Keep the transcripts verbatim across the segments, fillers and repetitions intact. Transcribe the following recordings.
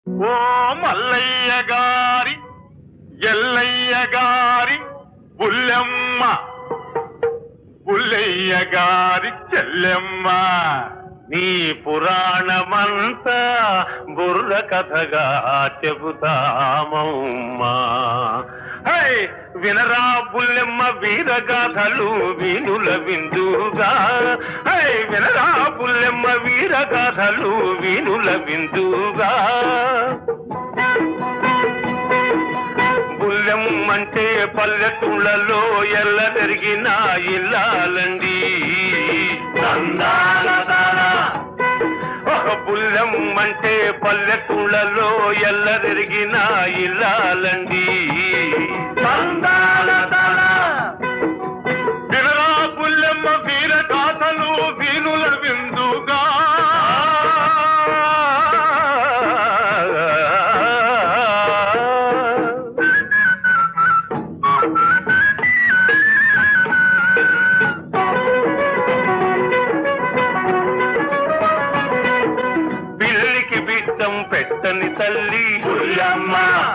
ఓ మల్లయ్య గారి ఎల్లయ్య గారి బుల్లెమ్మ, బుల్లయ్య గారి చెల్లెమ్మ, నీ పురాణమంతా బుర్ర కథగా చెబుతామమ్మా. హై వినరా బుల్లెమ్మ వీరగాథలు వీనుల విందుగా, హై వినరా బుల్లెమ్మ వీరగాథలు వీనుల విందుగా. బుల్లెమ్మంటే పల్లెటూళ్ళలో ఎల్ల తిరిగిన ఇల్లాలండి. ఒక బుల్లెమ్మంటే పల్లెటూళ్ళలో ఎల్ల తిరిగిన ఇల్లాలండి. వినరా బుల్లెమ్మ వీరగాథలు వీనుల విందుగా. పెట్టని తల్లి బుల్లెమ్మ,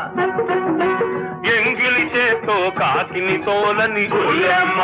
ఎంగిలి చేతో కాకిని తోలని బుల్లెమ్మ,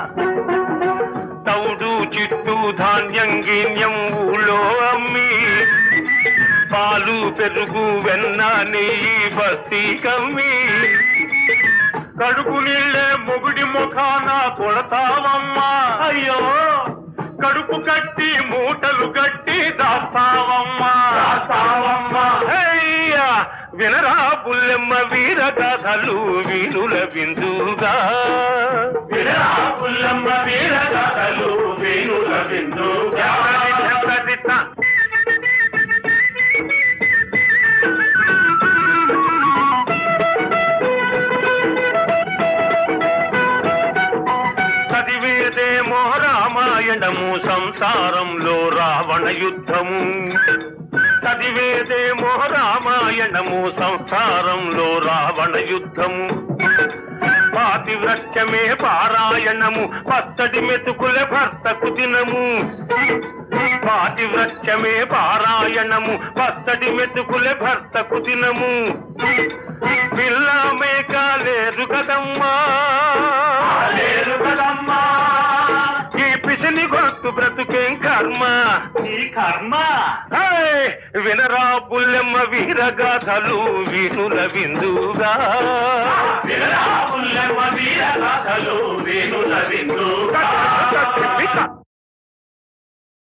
తౌడు చిట్టు ధాన్యం గిన్యం ఊళ్ళో అమ్మి, పాలు పెరుగు వెన్న నెయ్యి బస్తీ కమ్మి, కడుపు నీళ్ళే మొగుడి ముఖాన కొడతావమ్మా. అయ్యో కడుపు కట్టి మూటలు కట్టి దాస్తావమ్మా, దాస్తావమ్మా. అయ్యా వినరా బుల్లెమ్మ వీరగాథలు వీనుల విందుగా. వినరా బుల్లెమ్మ వీరగాథలు వీనుల విందుగా. చదివేదేమో రామాయణము, సంసారంలో రావణ యుద్ధము. చదివేదేమో రామాయణము, సంసారంలో రావణ యుద్ధము. పాతివ్రత్యమే పారాయణము, పచ్చడి మెతుకుల భర్తకు దినము. పాతివ్రత్యమే పారాయణము, పచ్చడి మెతుకుల భర్తకు దినము. పిల్ల మేక లేరు కదమ్మా, లేరు కదమ్మా. ఈ పిసిని గొంతు బ్రతుకేం కర్మ, ఈ కర్మ. వినరా బుల్లెమ్మ వీరగాథలు వీనుల విందుగా. వినరా బుల్లెమ్మ వీరగాథలు వీనుల విందుగా.